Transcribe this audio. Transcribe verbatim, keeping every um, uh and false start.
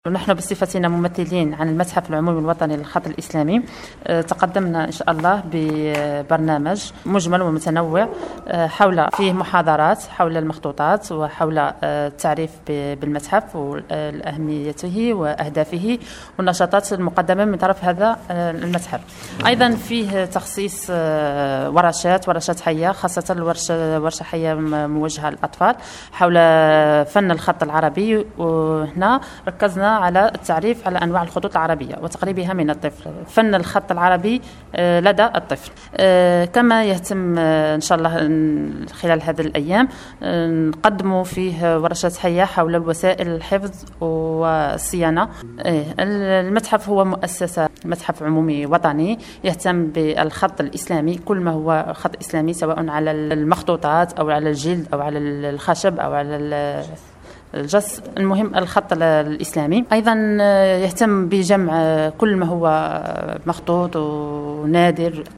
ونحن بصفتنا ممثلين عن المتحف العمومي الوطني للخط الإسلامي تقدمنا إن شاء الله ببرنامج مجمل ومتنوع حول فيه محاضرات حول المخطوطات وحول التعريف بالمتحف وأهميته وأهدافه والنشاطات المقدمة من طرف هذا المتحف. أيضا فيه تخصيص ورشات ورشات حية، خاصة الورشة ورشة حية موجهة للأطفال حول فن الخط العربي، وهنا ركزنا على التعريف على أنواع الخطوط العربية وتقريبها من الطفل، فن الخط العربي لدى الطفل. كما يهتم إن شاء الله خلال هذه الأيام نقدم فيه ورشات حية حول وسائل الحفظ والصيانة. المتحف هو مؤسسة متحف عمومي وطني يهتم بالخط الإسلامي، كل ما هو خط إسلامي سواء على المخطوطات أو على الجلد أو على الخشب أو على الجص، المهم الخط الإسلامي. أيضا يهتم بجمع كل ما هو مخطوط ونادر.